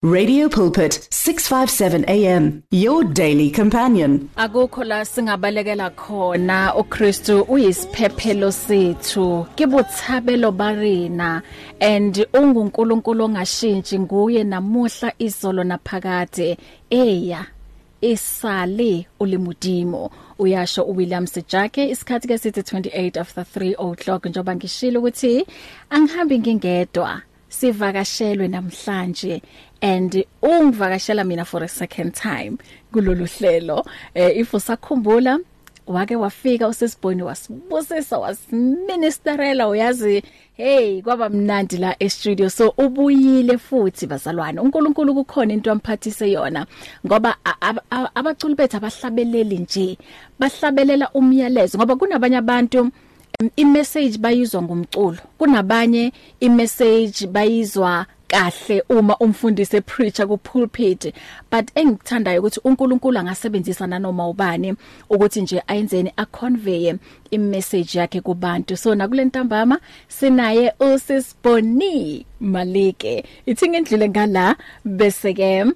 Radio Pulpit 657 AM, your daily companion. Akukho la singabalekela khona uKristu uyisiphephelo sethu kibuthabelo barina and unguNkulunkulu ongashintshi nguye namuhla izolo naphakade eya isale ulimudimo uyasho uWilliam Sejake isikhathi ke sithi 28 after 3 o'clock njoba ngishilo ukuthi angihambi ngingedwa sivakashelwe namhlanje and ungivakashela mina for a second time kulolu hlelo if usakhumbula wake wafika usesiboni wasibusisa wasministerela uyazi hey kwaba mnandi la e-studio so ubuyile futhi bazalwane uNkulunkulu kukhona into amphathise yona ngoba abaculi bethu abahlabeleli nje bahlabelela umyalezo ngoba kunabanye abantu i-message bayizwa ngomculo kunabanye i-message bayizwa kahle uma umfundisi preacher ku pulpit but engithandayo ukuthi uNkulunkulu angasebenzisa nanoma ubani ukuthi nje ayenzeni a convey i-message yakhe kubantu so nakulentambama sinaye uSisiboni Malike ithi ngendlule ngala bese ke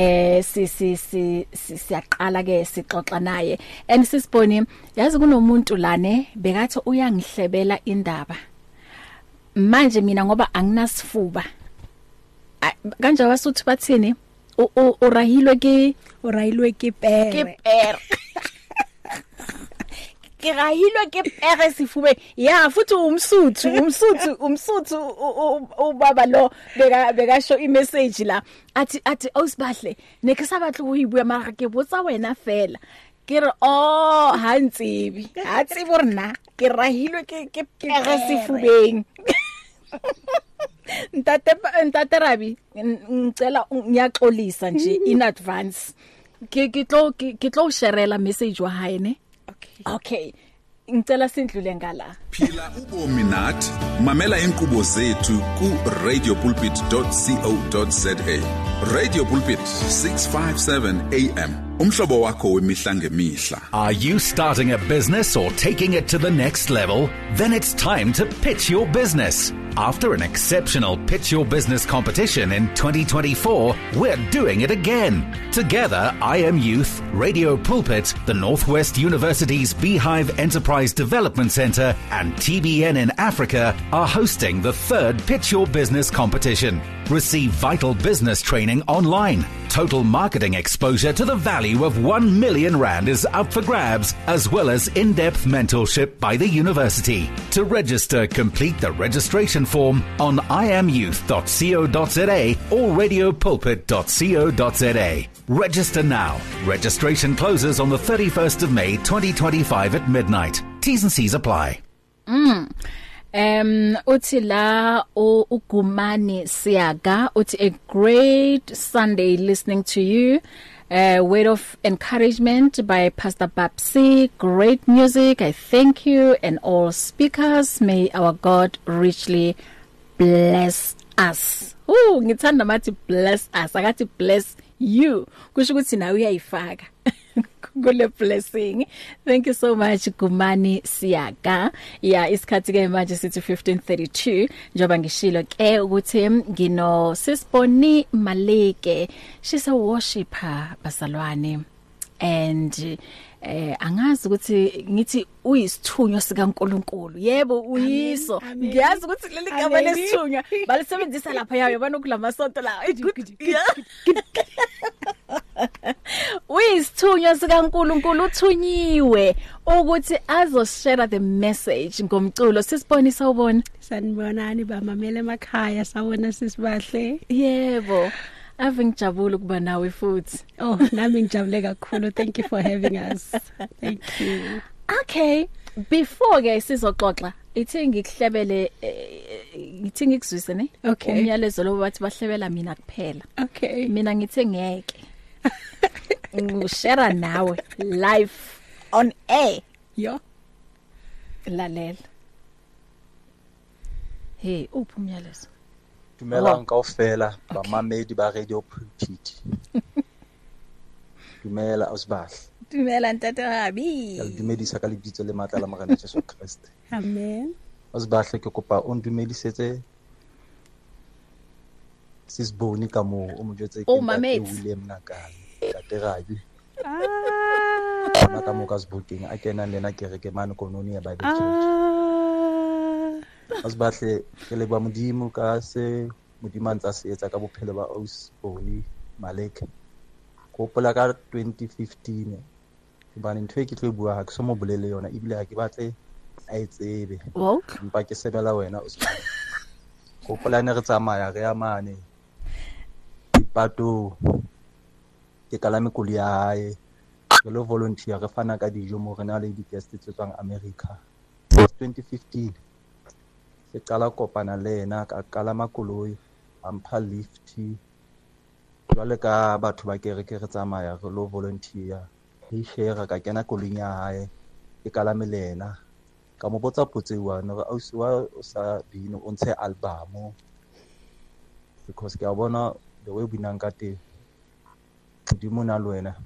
siyaqala ke sixoxa naye and Sisiboni yazi kunomuntu lane bekathi uyangihlebela indaba manje mina ngoba anginasifuba kanje wasuthi bathini urahilwe ke pere ke rahilwe ke pere sifube ya futhi umsuthu ubaba lo beka show i-message la athi awusibahle nekesabahle uyibuya mara ke botsa wena fela ke re hantsibi hatsi borna ke rahilwe ke pere sifubeng Ntate Rabi ngicela ngiyaxolisa nje in advance ke tlo sharela message wa hae ne okay ngicela sindlule ngala phila ubomi nathi mamela inkqubo zethu ku radiopulpit.co.za Radio Pulpit 657 AM umhlobo wakho wemihla ngemihla. Are you starting a business or taking it to the next level? Then it's time to pitch your business. After an exceptional Pitch Your Business competition in 2024, we're doing it again. Together, IM Youth, Radio Pulpit, the Northwest University's Beehive Enterprise Development Centre and TBN in Africa are hosting the third Pitch Your Business competition. Receive vital business training online. Total marketing exposure to the value of 1 million rand is up for grabs, as well as in-depth mentorship by the university. To register, complete the registration form on iamyouth.co.za or radiopulpit.co.za. Register now. Registration closes on the 31st of May 2025 at midnight. T's and C's apply. Uthi la uGumani Siaga uthi a great Sunday listening to you. Word of encouragement by Pastor Babsi. Great music. I thank you and all speakers. May our God richly bless us. Ngithanda mathi bless us. Akathi bless you. Kusho ukuthi nawe uyayifaka. Kule blessing. Thank you so much Gumani Siaga. Yeah, isikhathi ke manje sithi 15:32 njoba ngishilo ke ukuthi ngino Sisiboni Malike. She's a worshipper bazalwane and angazi ukuthi ngithi uyisithunywa sikaNkulunkulu yebo uyiso ngiyazi ukuthi leli gama lesithunywa balisebenzisa lapha yayo banokulama sonto la uyisithunywa sikaNkulunkulu uthunyiwe ukuthi azoshare the message ngomculo Sisiboni sawubona sanibonani bamamele emakhaya sawona sisibahle yebo ave ngijabula ukuba nawe futhi nami ngijabule kakhulu thank you for having us thank you okay before ke sizoxoxa ithi ngikuhlebele ngithi ngikuzwise ne umyalezo lo bathi bahlebela mina kuphela okay mina ngithe ngeke ngishare nawe live on air yo lalela hey umyalezo Dumela kaofela bamamedi ba Radio Pulpit. Dumela ausbahle. Dumela Ntate Rabi. Ya dumedisa ka lebitso le matla la Morena Jesu Kriste. Amen. Ausbahle ke kopa o ndumedisetse sisiboni ka mo o mo jwetse Oh, Mamet. William Nakane ka terabi ona ka mo ka Sebokeng a kena lena kereke mane kononi ya Bible Church asbahle ke le ba modimo ka se modimo ntsa se etsa ka bophelo ba Ausboni Malek go pola ka 2015 bana ntwe ke tlo bua ha ke so mo bolele yona ebile ha ke batle a itsebe mpa ke sebela wena o se go pola ne re tsamaya re ya mane pato ke kalame kuli ya hae ke lo volunteer re fana ka dijo mo rena le di guest tse tswang America 2015 se qala kopana le ena ka kalama koloi ampha lifti jwale ka batho ba kereke re tsamaya re lo volunteer he share ka kena koloi ya hae ke kalame le ena ka mo botsa potsewa no o sa bino o ntshe album because ke a bona the way binang ka te di mona lo wena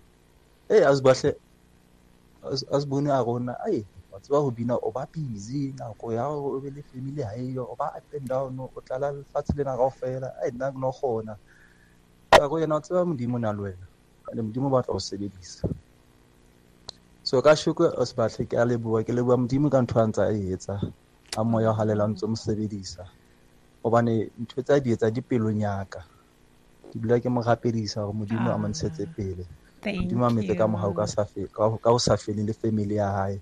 asbone a rona ai batho ba ho bina o ba busy na go ya o be le family ha iyo o ba up and down o tlala lefatshe lena kaofela ai nna no khona ka go yena o tseba modimo na lo wena le modimo ba tla o sebedisa so ka shuko asbahle ke a leboa modimo ka ntho a ntsa e etsa a moya o halela ntse mo sebedisa obane ntho tsa di etsa dipelonyaka di bula ke mo rapedisa gore modimo a montsetse pele modimo a metse ka mohau ka o sa fele le family ya hae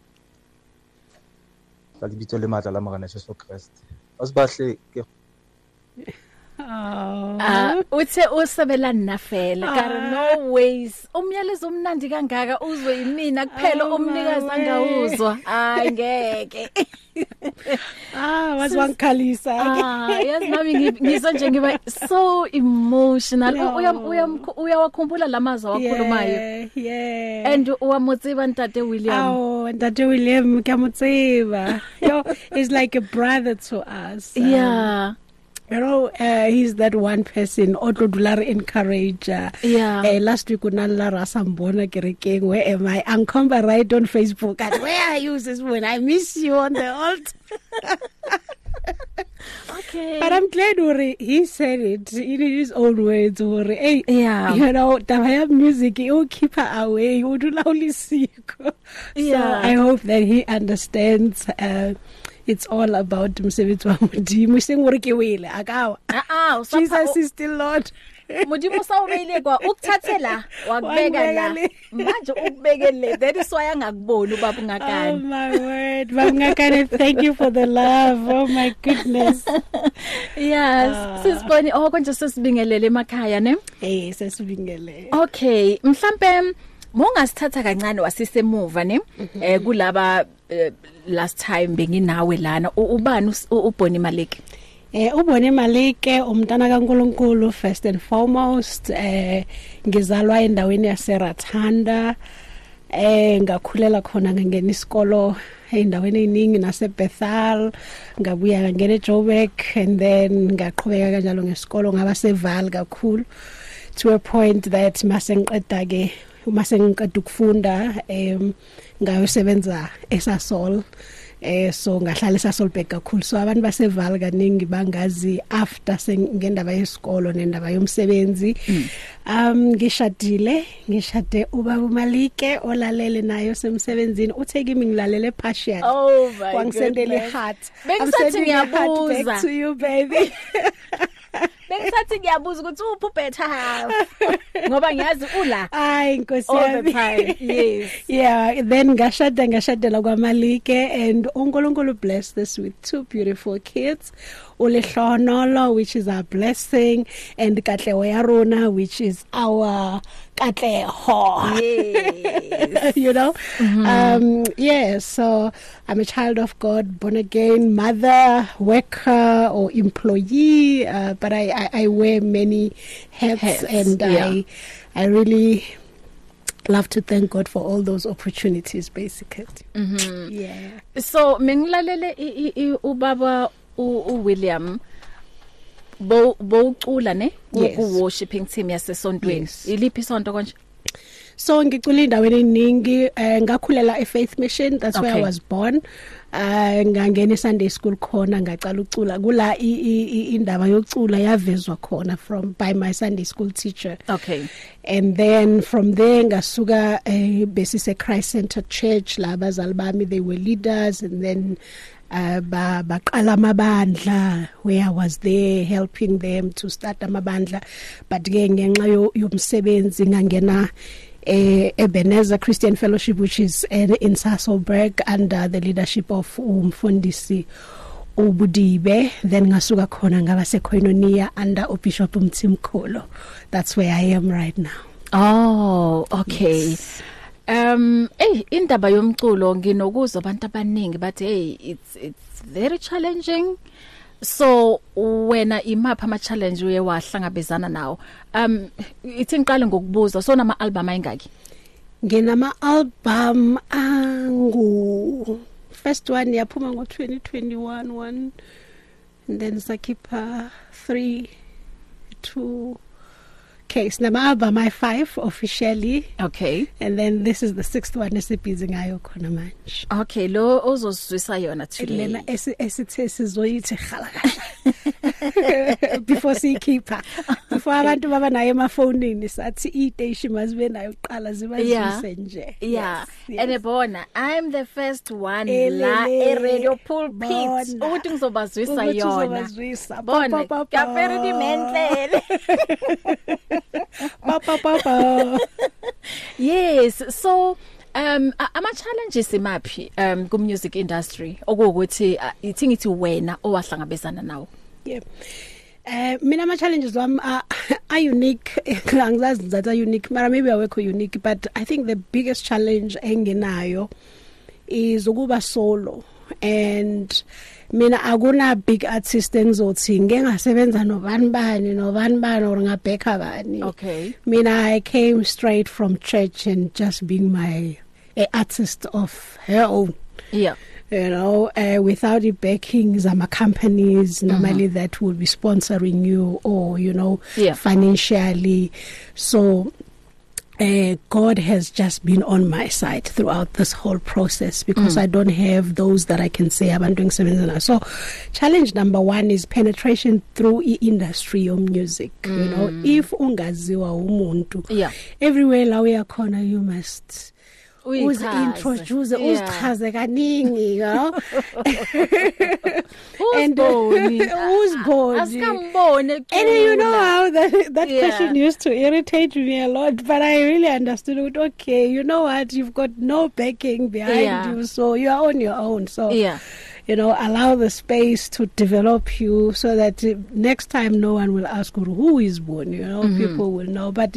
ka lebitso le matla la Morena Jesu Kriste asbahle ke uthe usabela nna fela kare no ways umyalezo omnandi kangaka uzwe yimina kuphela umnikazi angawuzwa hayi ngeke wazwangikhalisa yes nami ngizwe nje ngiba so emotional uyawakhumbula lamaza wakhulumayo yeah and uwamotsiba ntate William ntate William kyamotsiba is like a brother to us yeah. You know, he's that one person Otlodular encourage. Last week unala rasambona kerekeng, where am I? Ankomba right on Facebook. And where are you this morning? I miss you on the altar. Okay. But I'm glad he said it in his own words. Hey, you know, the music, you keep her away. You do only see. So I hope that he understands. It's all about msebenzi wa modimo sengore ke wele akawa Jesus is still Lord modimo sa ubeyile kwa ukuthathela wakubeka la manje ukubekele that is why angakuboni ubaba ungakani oh my word baba ungakani thank you for the love oh my goodness yes sisiboni konje sesibingelele emakhaya ne sesibingele okay mhlambe mongasithatha kancane wasisemuva ne kulaba last time benginawe lana ubani uBonnie Maleke uBonnie Maleke umntana kaNkulunkulu first and foremost ngizalwa endaweni yaseRathanda ngakhulela khona ngangena isikolo endaweni eningi naseBethel ngabuya ngene eJoburg and then ngaqhubeka kanjalo ngesikolo ngaba seVal kakhulu to a point that masengiqeda ke uma sengiqeda ukufunda ngayosebenza eSasol so ngahlala eSasolbek kakhulu so abantu baseVal kaningi bangazi after sengendaba yesikolo nendaba yomsebenzi ngishade ubaba Malike olalele nayo semsebenzini uthe kimi ngilalele partial wangisendele heart bengisathi ngiyabuza back to you baby bengisathi ngiyabuza ukuthi uphi better half ngoba ngiyazi ula inkosi all the time yes then ngashadela kwaMalike and uNkulunkulu blessed us with two beautiful kids uLehlonolo which is our blessing and Katleho ya rona which is our Katleho yes you know so I'm a child of God born again mother worker or employee but I wear many hats and I really love to thank God for all those opportunities basically so mengilalele ubaba uWilliam bo ucula ne ku worshiping team yasesontweni iliphi isonto konje So ngicula indaweni eningi ngakhulela eFaith Mission, that's where I was born. Ngangena eSunday school khona ngacala ucula kula indaba yokucula yavezwa khona by my Sunday school teacher. Okay. And then from there ngasuka besise Christ Center Church la abazali bami, they were leaders, and then baqala amabandla where I was there helping them to start amabandla, but ke ngenxa yomsebenzi ngangena Ebenezer Christian Fellowship, which is in Sasolburg under the leadership of Umfundisi Ubudibe. Then ngasuka khona ngaba seKoinonia under Bishop Mthimkhulu. That's where I am right now. Oh, okay. Yes. Indaba yomculo nginokuzwa abantu abaningi bathi it's very challenging. So wena imapha ama challenge uye wahlangabezana nawo? Ithi ngiqale ngokubuza, so nama album ayingaki? Nginama album first one yaphuma ngo 2021 one, and then sakhipha 3 2 case nama album I 5 officially. Okay. And then this is the 6th one esibhizi ngayo khona manje. Okay, lo ozoswisa yona today. Lena esithe sizoyithi khala before sikhipha, before abantu baba nayo emafonini sathi iteshi mazibe nayo uqala zibazise nje. Yeah. And ebona I'm the first one la radio pulpit ukuthi ngizobazwisa yona. Bona kapere di mentlele. Yes, so ama challenges imaphi ku music industry okuwukuthi ithi ngithi wena owahlangabezana nawo? Yeah. Mina ama challenges wami are unique. Angizazi that are unique, but maybe awekho unique, but I think the biggest challenge enginayo is ukuba solo. And mina akuna big artist engizothi ngengasebenza nobani or ngabheka bani. Okay. Mina I came straight from church and just being my artist of her own. Yeah. You know, without the backings of companies normally that will be sponsoring you or, you know, financially. So God has just been on my side throughout this whole process because I don't have those that I can say I'm doing something. So challenge number 1 is penetration through industry of music. You know, if ungaziwa umuntu, everywhere la uyakhona you must introduce uzichaze kaningi, you know. And who's born? And you know how that question used to irritate me a lot, but I really understood it. Okay, you know what, you've got no backing behind you, so you are on your own. So you know, allow the space to develop you so that next time no one will ask who is born, you know, people will know. But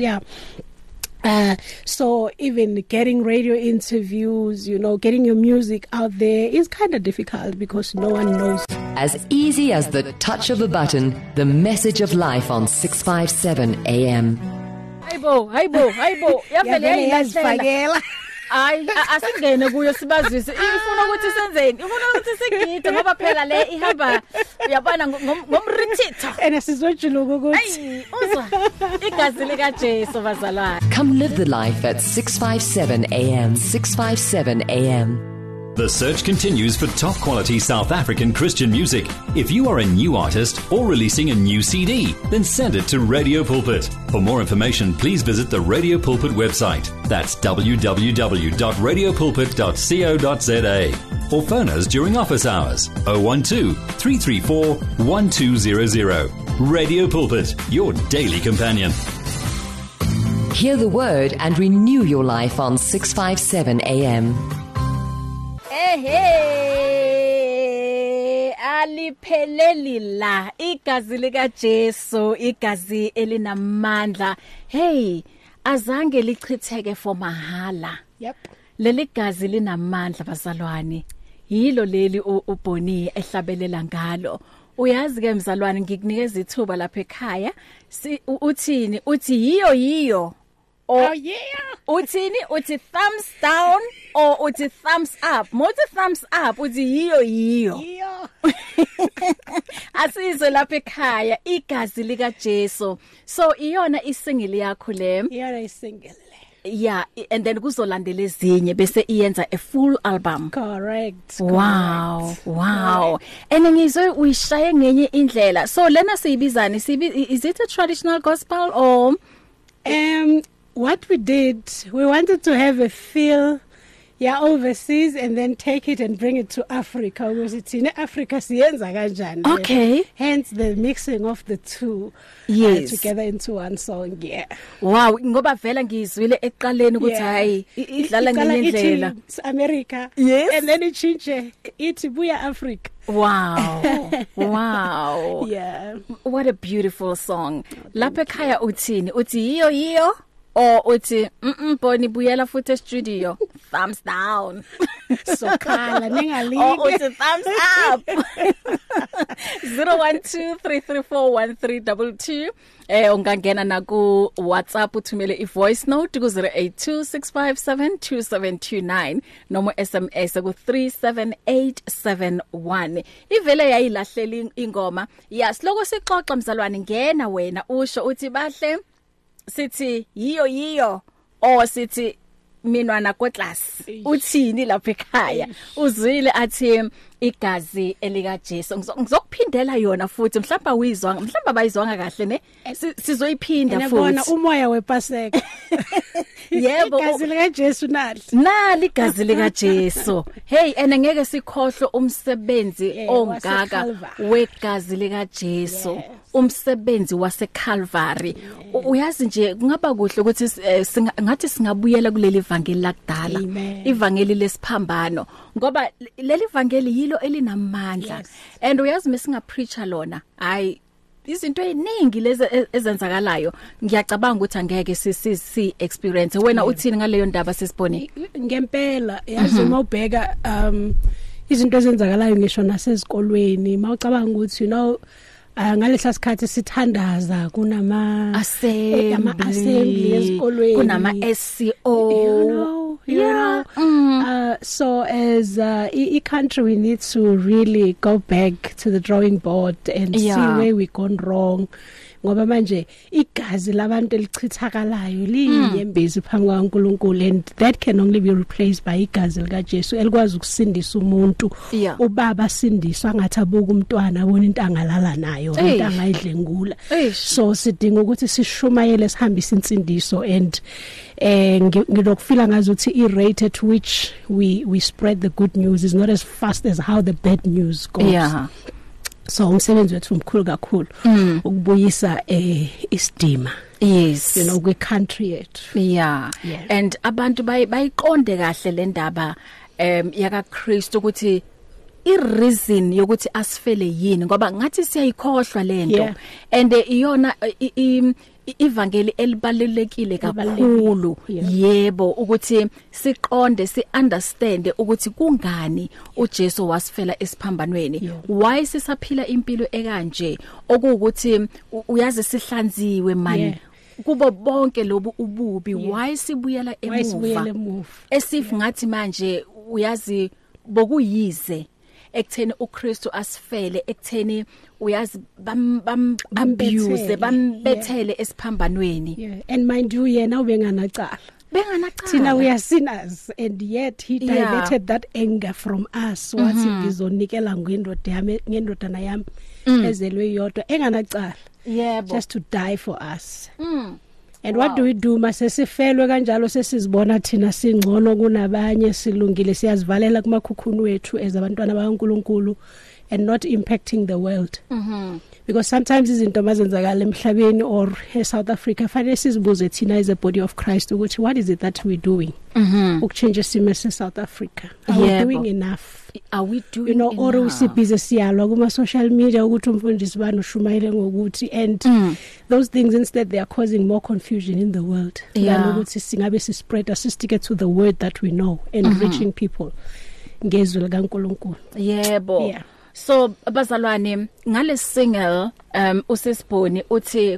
so even getting radio interviews, you know, getting your music out there is kind of difficult because no one knows. As easy as the touch of a button, the message of life on 657 AM. Hayibo. Yavele yazifakela. Ay asingene kuyo sibazise. Ifuna ukuthi senzeni? Ifuna ukuthi sigide ngoba phela le ihamba uyabona ngomrithitho. Esizojuluka ukuthi Ay uzwa igazi lika Jesu bazalwane. Come live the life at 657 AM. 657 AM. The search continues for top quality South African Christian music. If you are a new artist or releasing a new CD, then send it to Radio Pulpit. For more information, please visit the Radio Pulpit website. That's www.radiopulpit.co.za. Or phone us during office hours 012-334-1200. Radio Pulpit, your daily companion. Hear the word and renew your life on 657 AM. Alipheleli la igazi lika Jesu, igazi elinamandla. Hey, azange lichitheke for mahala. Yep. Leli gazi linamandla bazalwane. Yilo leli uBoni ehlabelela ngalo. Uyazi ke mzalwane ngikunikeza ithuba lapha ekhaya. Uthini? Uthi yiyo. Oh yeah. Uthini? Uthi thumbs down or uthi thumbs up? Mothi thumbs up uthi yiyo. Asizwe lapha ekhaya igazi lika Jesu. So iyona isingili yakho le. Iyona isingili. yeah, and then kuzolandela ezinye bese iyenza a full album. Correct. Wow, wow. And ngizwe uyishaye ngenye indlela. So lena siyibizani, is it a traditional gospel or what we did, we wanted to have a feel overseas and then take it and bring it to Africa because it's in Africa siyenza kanjani. Okay. Hence the mixing of the two together into one song. Yeah. Wow, ngoba vela ngizwile eqaleni ukuthi hayi idlala ngenye indlela. America. Yes. And then it change ithi buya Africa. Wow. Wow. Yeah. What a beautiful song. Lapha ekhaya uthini? Uthi yiyo or uthi boni buyela futhi studio. Thumbs down. So khala ningalike. Oh, uthi thumbs up. 0123341322. Ungangena na ku WhatsApp uthumele I voice note ku 0826572729 noma SMS ku 37871. Ivele yayilahlela ingoma. Yasiloko sixoxa mzalwane ngena wena usho uthi bahle sithi yiyo or sithi mina na kotlas uthini lapha ekhaya uzwile athi igazi elika Jesu ngizokuphindela yona futhi mhlawumbe uyizwanga mhlawumbe abayizwanga kahle ne sizoyiphinda futhi ngibona umoya wePaseka yebo igazi lika Jesu nali igazi lika Jesu hey ngeke sikhohle umsebenzi ongaka wegazi lika Jesu umsebenzi wase Calvary uyazi nje kungaba kuhle ukuthi ngathi singabuyela kuleli ivangeli lakudala ivangeli lesiphambano ngoba leli ivangeli yilo elinamandla and uyazi mesinga preacher lona hayi izinto eziningi lezi ezenzakalayo ngiyacabanga ukuthi angeke si experience wena uthini ngaleyo ndaba sesibone ngempela yazi uma ubheka izinto ezenzakalayo ngisho nasezikolweni mawucabanga ukuthi ngalesa sikhathi sithandaza kunama assembly ezikolweni kunama SCO so as a country we need to really go back to the drawing board and see where we gone wrong ngoba manje igazi labantu elichithakalayo liyinyembezi phambi kaNkulunkulu and that can only be replaced by igazi lika Jesu elikwazi ukusindisa umuntu ubaba sindiswa ngathi abuka umntwana abona into angalala nayo into angayidlengula so sidinga ukuthi sishumayele sihambise insindiso and ngilokufila ngazuthi i-rate at which we spread the good news is not as fast as how the bad news goes. So umsebenzi wethu umkhulu kakhulu ukubuyisa isidima yes kwe country yethu and abantu bayiqonde kahle le ndaba yaka Kristu ukuthi i-reason yokuthi asifele yini ngoba ngathi siyayikhohlwa lento and iyona ivangeli elibalulekile kakhulu yebo ukuthi siqonde understand ukuthi kungani uJesu wasifela esiphambanweni why sisaphila impilo ekanje okuwukuthi uyazi sihlanziwe man kubo bonke lobu ububi why sibuyela emuva esif ngathi manje uyazi bokuyize ekutheni uKristu asifele ekutheni uyazi abuse bambethele esiphambanweni and mind you yena ubenganacala thina we are sinners and yet he diverted that anger from us wathi ngizonikela ngendodana yami ezelwe yodwa enganacala just to die for us and what do we do mase sifelwe kanjalo sesizibona thina singcono kunabanye silungile siyazivalela kumakhukhuni wethu ezabantwana bakaNkulunkulu and not impacting the world because sometimes izinto mazenzakala emhlabeni or eSouth Africa fanele sizibuze thina as a body of Christ ukuthi what is it that we doing ukchange isimo South Africa are we doing enough or usibhize siyalwa kuma social media ukuthi umfundisi bani ushumayele ngokuthi and those things instead they are causing more confusion in the world than ukuthi singabe spread assisting to the word that we know and reaching people ngezwi likaNkulunkulu so abazalwane ngale single usesiboni uthi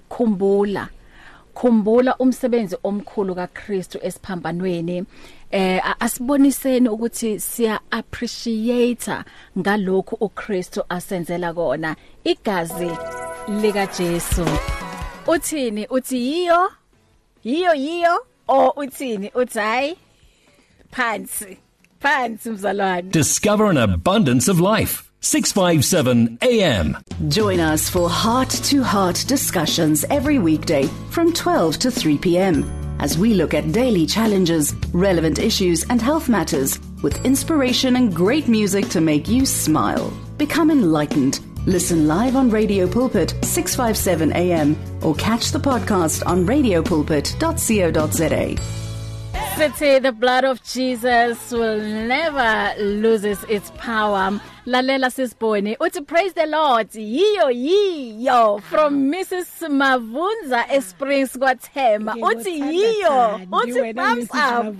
khumbula umsebenzi omkhulu kaKristu esiphambanweni asiboniseni ukuthi siya appreciate ngalokho uKristu asenzela kona igazi lika Jesu uthini uthi yiyo or uthini uthi phansi mzalwane. Discover an abundance of life. 657 AM. Join us for heart-to-heart discussions every weekday from 12 to 3 p.m. as we look at daily challenges, relevant issues and health matters with inspiration and great music to make you smile. Become enlightened. Listen live on Radio Pulpit 657 AM or catch the podcast on radiopulpit.co.za. City, the blood of Jesus will never loses its power. Lalela sisibone uthi praise the Lord yiyo from Mrs Mavunza Springs kwaThema uthi yiyo uthi thumbs up.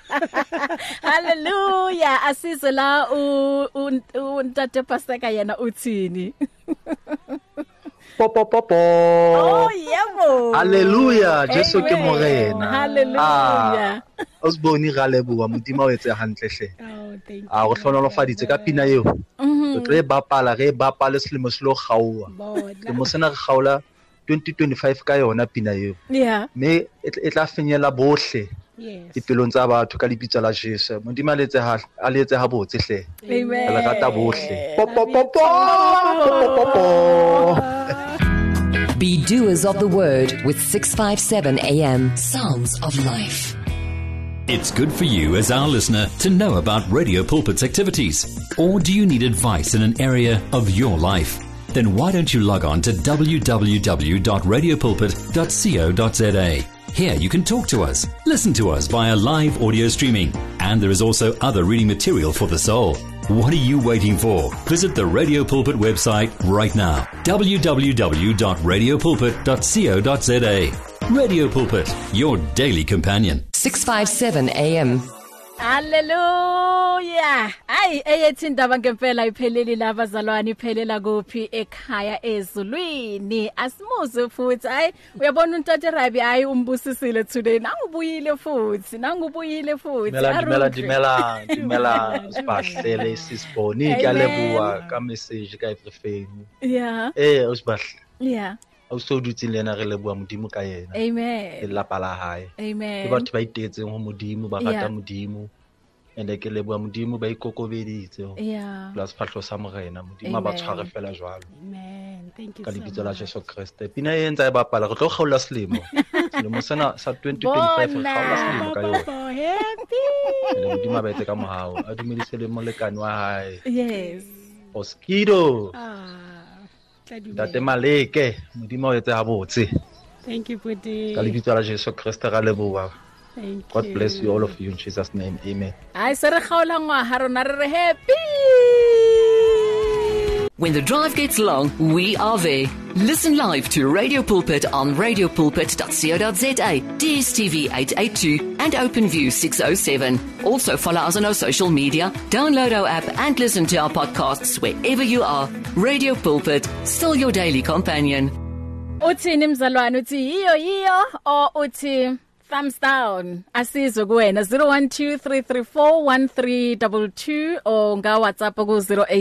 Hallelujah asizwe la untate paseka yena uthini. Popopopo. Oh yebo. Hallelujah Jesu ke morena. Hallelujah. Osboni ga leboa modimo o etse hantle hle. Oh thank you. Go hlonolofaditse ka pina eo. Re bapala selemo se lo gaua. Le mo sena re gaula 2025 ka yona pina eo. Yeah. Me e tla fenyela bohle. Yes. Dipelong tsa batho ka lebitso la Jesu. Modimo a letse ha botse hle. Amen. Le rata bohle. Popopopo. Be doers of the word with 657 AM. Sounds of Life. It's good for you as our listener to know about Radio Pulpit's activities. Or do you need advice in an area of your life? Then why don't you log on to www.radiopulpit.co.za. Here you can talk to us, listen to us via live audio streaming, and there is also other reading material for the soul. What are you waiting for? Visit the Radio Pulpit website right now. www.radiopulpit.co.za. Radio Pulpit, your daily companion. 657 AM. Hallelujah. Ay eyethi indaba ngempela ipheleli laba zalwane iphelela kuphi ekhaya ezulwini. Asimuze futhi ay uyabona uNtate Rabi ay umbusisile today. Nangubuyile futhi. Dimela sibahlele sisiboni ke leboa ka message ka everything. Yeah. Usbahle. Yeah. So dutse le na re leboa modimo ka yena. Amen. Le lapa la hae. Amen. Ke batho ba itetseng ho modimo ba rata modimo. Ene ke leboa modimo ba ikokobeditse. Yeah. Plus phahlo sa morena modimo ba tshware fela jwalo. Amen. Thank you. Ka lebitso la Jesu Kriste. Pina e ntse e bapala re tlo kgaula selemo. Selemo sena sa 2025 re kgaula selemo ka yona. Happy. Le modimo ba etse ka mohao. A dumedise le molekane wa hae. Yes. Oskido. Thank Tate Maleke modimo o etse ha botse. you Puti. Ka lebitso la Jesu Kriste ra leboa. Thank God you. bless you all of you in Jesus name. Amen. Ay se re kgaola ngwaga rona re happy. When the drive gets long, we are there. Listen live to Radio Pulpit on radiopulpit.co.za, DSTV 882 and OpenView 607. Also follow us on our social media, download our app and listen to our podcasts wherever you are. Radio Pulpit, still your daily companion. Uthini mzalwane uthi yiyo or uthi thumbs down asizwe kuwena 0123341322 or nga WhatsApp ku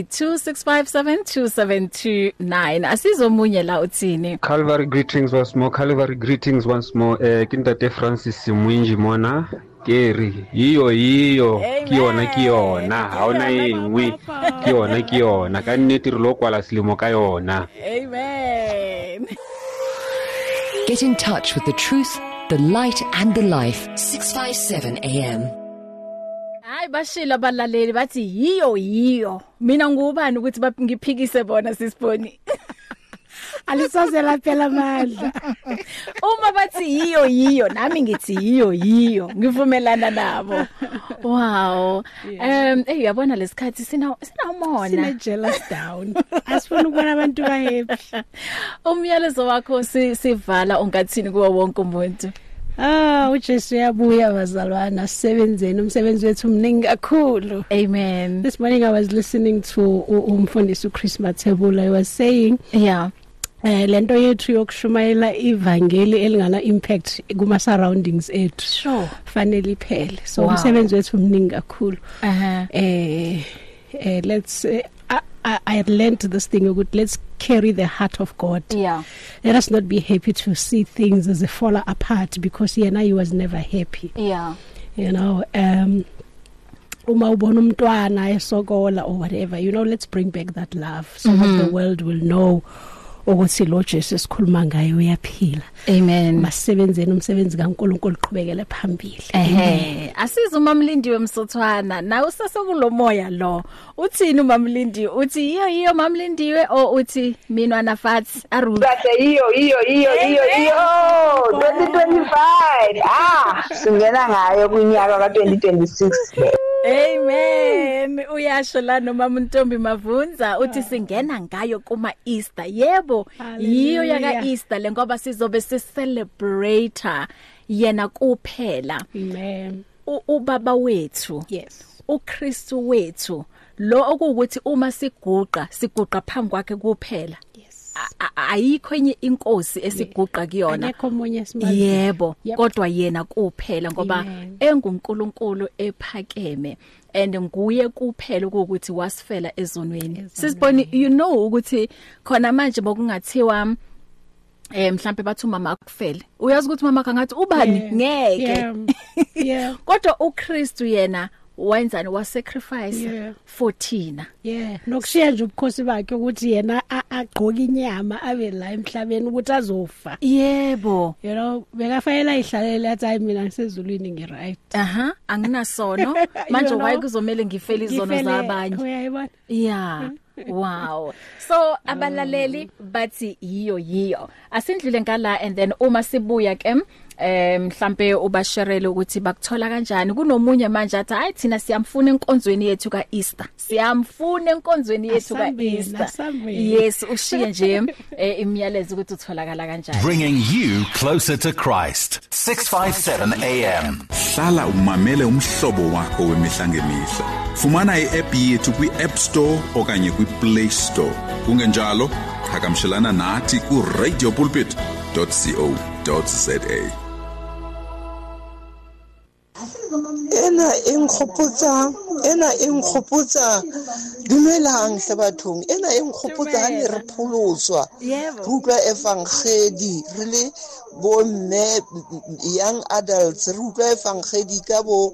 0826572729 asizomunye la uthini. Calvary greetings once more kintate Francis Mwinji mona keri yiyo kiyona haona yengwe kiyona ka nnete re lo kwala selemo ka yona. Amen. Get in touch with the truth, the light and the life. 657 AM. Hayi bashila balaleli bathi yiyo mina ngubani ukuthi ngiphikise bona sisiboni. Alisazela phela mandla. Uma bathi yiyo nami ngithi yiyo ngivumelana nabo. Wow. Uyabona lesikhathi sinamona. Sina jealous down. Asifuna ukubona abantu ba happy. Umyalezo wakho sivala ongathini kuwo wonke umuntu. uJesu uyabuya bazalwana sisebenzeni umsebenzi wethu mningi kakhulu. Amen. This morning I was listening to umfundisi uChris Mathebula. He was saying, yeah, lento yethu yokushumayela ivangeli elingana impact kuma surroundings ethu. Sure. Fanele so umsebenzi wethu mningi kakhulu. Let's I had learned this thing, let's carry the heart of God. Yeah. Let us not be happy to see things as a fall apart, because he was never happy. Yeah. You know, uma ubona umntwana esokola or whatever, you know, let's bring back that love so that the world will know ukuthi lo Jesus sikhuluma ngaye uyaphila. Amen. Masebenzeni umsebenzi kaNkulunkulu uqhubekele phambili. Asiza uMamlindiwe Msothwana na usasokulo moya lo. Uthini uMamlindiwe? Uthi iyo Mamlindiwe o uthi mina nafathi aru. Bahle iyo 2025. Singena ngayo kunyaka ka2026. Amen. Uyasho la noma uNtombi Mavunza uthi singena ngayo kuma Easter. Yebo, yiyo yaka Easter le ngoba sizobe celebrate yena kuphela. Amen. Ubaba wethu. Yes. uKristu wethu lo okuwukuthi uma siguqa phambi kwakhe kuphela. Ayikho enye inkosi esiguqa kuyona. Ayekho omunye simazi. Yebo, kodwa yena kuphela ngoba enguNkulunkulu ephakeme and nguye kuphela ukuthi wasifela ezonweni. Sisiboni you know ukuthi khona manje bokungathiwa mhlambe bathi mama akufele. Uyazi ukuthi mama kangathi ubani ngeke. Yeah. Kodwa uKristu yena wenzani wa sacrifice for thina. Nokushiya nje ubukhosi bakhe ukuthi yena agqoka inyama abe la emhlabeni ukuthi azofa. Yebo. You know, bekafayela ihlalele athi mina ngisezulwini ngiright. Anginasono. Manje waye kuzomela ngifele izono zabanye. Uyayibona? Yeah. Wow. So abalaleli bathi yiyo. Asindlule ngala and then uma sibuya ke mhlambe ubasherele ukuthi bakuthola kanjani. Kunomunye manje athi hayi thina siyamfuna enkonzweni yethu kaEaster. Siyamfuna enkonzweni yethu kaEaster. Yes, ushiye nje imiyalezo ukuthi utholakala kanjani. Bringing you closer to Christ. 657 AM. Hlala umamele umhlobo wakho wemihla ngemihla. Fumana i-app yethu kwi-App Store okanye kwi-Play Store. Kungenjalo, hakamshelana nathi ku radiopulpit.co.za. ena enkgopotsa dumelang hle bathong ena enkgopotsa ha ne re pholoswa re utlwa evangeli re le bo mme young adults re utlwa evangeli ka bo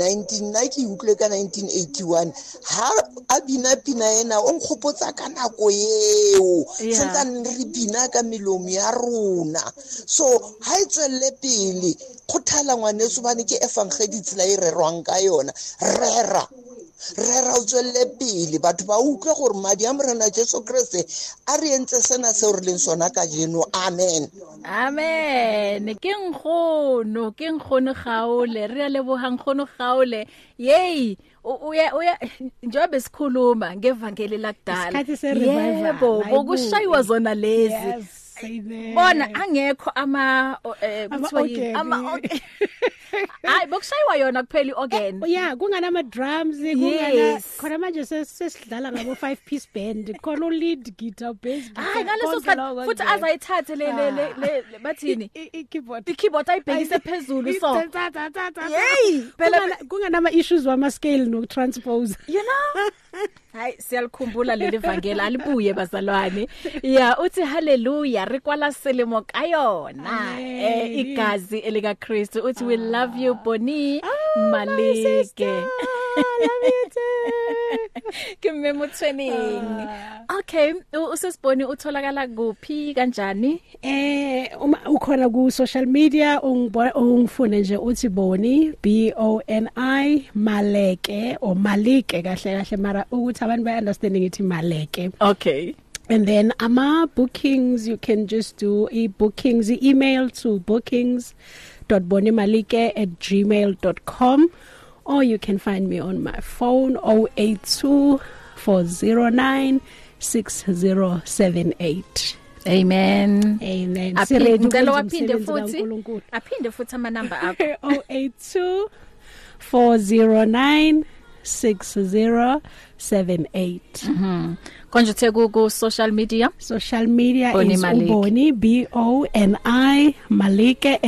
1981 ha a bina ena o nkgopotsa ka nako eo sentse re bina ka melomo ya rona so ha itswelle pele khothala ngwaneso bane ke evangeli tsela e rerwang ka yona rera o tswelle pele batho ba utlwe gore madi a morena Jesu Kriste a re entse sena se re leng sona ka jeno. Amen. Ke nkgono gaole re le bohang nkgono gaole yey uya njobe sikhuluma ngevangeli lakudala yebo bokushayiwa zona lezi bona angekho hayi bokushayiwa yona kuphela organ kungana ama drums kungana khona manje sesidlala ngabo 5 piece band khona lead guitar bass hayi ngaleso sikhathi futhi azayithathe le bathini i-keyboard ayibhekise phezulu so phela kungana ama issues wama scale no transpose you know. Hayi siyalikhumbula leli vangeli alibuye bazalwane uthi hallelujah rikwala selemo kayona igazi elika Kristu uthi we love you Boni Malike Kimemutwening. Okay, usesiboni utholakala kuphi kanjani? Uma ukhona ku social media ungifune nje uthi Boni BONI Maleke or Malike kahle mara ukuthi abantu ba understanding ithi Maleke. Okay. And then bookings you can just do bookings email to bookings.bonimalike@gmail.com or you can find me on my phone 082 409 6078. Amen. Ngicela waphinde futhi ama number akho 082 409 6078. Konje ku social media is Boni BONI Malike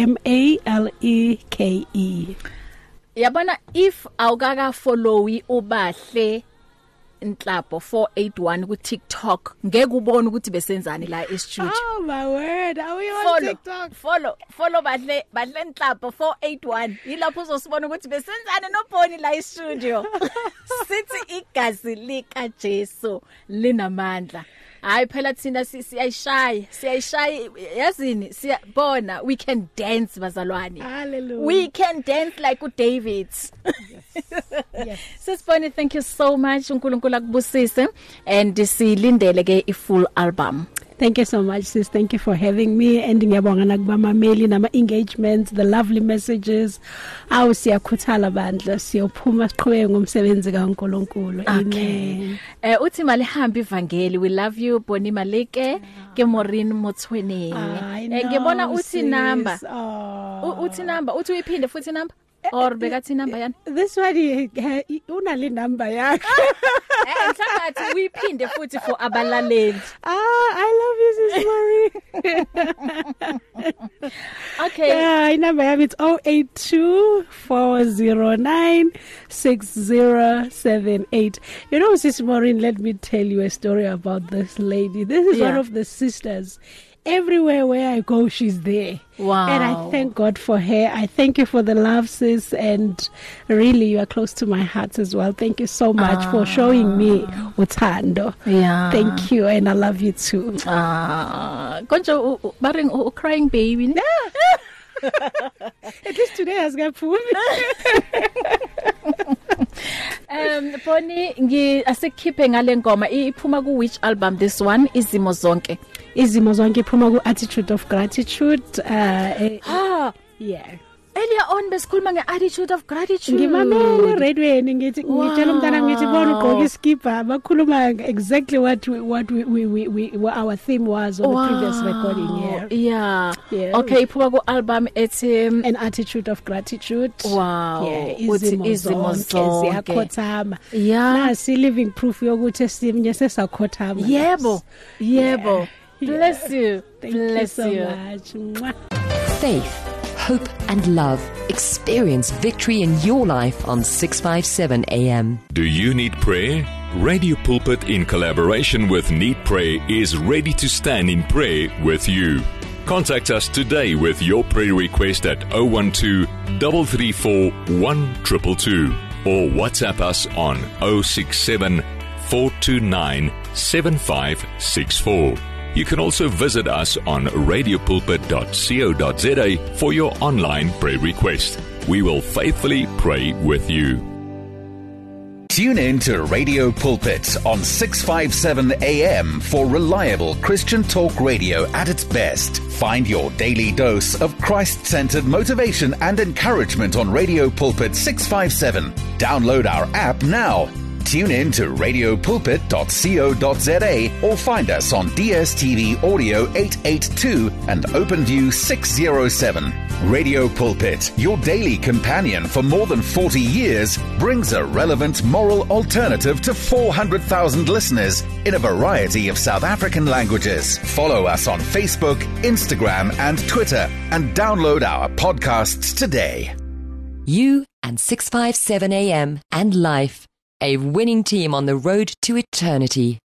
MALEKE. Yabona if awukaka followi ubahle Nhlapo 481 ku TikTok ngeke ubone ukuthi besenzani la e-studio. Oh my word, are we on TikTok? Follow badle Nhlapo 481 yilapho uzosibona ukuthi besenzani noBoni la e-studio. Sithi igazi lika Jesu linamandla. Hayi phela thina siyayishaya yazini siyabona we can dance bazalwane. Hallelujah. We can dance like uDavid. Yes. Sisibone, thank you so much. uNkulunkulu akubusise and silindele ke i-full album. Thank you so much, sis. Thank you for having me. And ngiyabonga nakubamameli nama engagements, the lovely messages. Awu siyakhuthala bandla, siyophuma siqhubeke ngomsebenzi kaNkulunkulu. Amen. Uthi malihambe ivangeli. We love you Boni Maleke, ke Maureen Motsweni. Ngibona uthi number. Uthi number, uthi uyiphinde futhi number. Or bekathi number yana? This one unale number yakhe. Enhlabathi uyiphinde futhi for abalaleli. I love you sis Marie. Okay. Yeah, number yami it's 0824096078. You know sis Maureen, let me tell you a story about this lady. This is one of the sisters. Everywhere where I go, she's there. Wow. And I thank God for her. I thank you for the love, sis. And really, you are close to my heart as well. Thank you so much for showing me uthando. Yeah. Thank you. And I love you too. Konje baring crying baby. At least today has got food. Boni asekhiphe ngale ngoma iphuma ku which album this one? Izimo zonke iphuma ku Attitude of Gratitude. Yeah. Earlier on besikhuluma ngeattitude of gratitude. Ngimamele radioweni ngithi ngitshela umntana ngithi bona ugqoka iskipa bakhuluma exactly what our theme was on the previous recording here. Yeah. Okay, iphuma ku album ethi An Attitude of Gratitude. Wow. Yeah, izimo zonke ziyakhothama. Yeah. Nasi living proof yokuthi simnye sesakhothama. Yebo. Bless you. Thank you so much. Faith, hope and love. Experience victory in your life on 657 AM. Do you need prayer? Radio Pulpit in collaboration with Need Prayer is ready to stand in prayer with you. Contact us today with your prayer request at 012-334-1222 or WhatsApp us on 067-429-7564. You can also visit us on radiopulpit.co.za for your online prayer request. We will faithfully pray with you. Tune in to Radio Pulpit on 657 AM for reliable Christian talk radio at its best. Find your daily dose of Christ-centered motivation and encouragement on Radio Pulpit 657. Download our app now. Tune in to radiopulpit.co.za or find us on DSTV Audio 882 and OpenView 607. Radio Pulpit, your daily companion for more than 40 years, brings a relevant moral alternative to 400,000 listeners in a variety of South African languages. Follow us on Facebook, Instagram, and Twitter, and download our podcasts today. You and 657 AM and Life. A winning team on the road to eternity.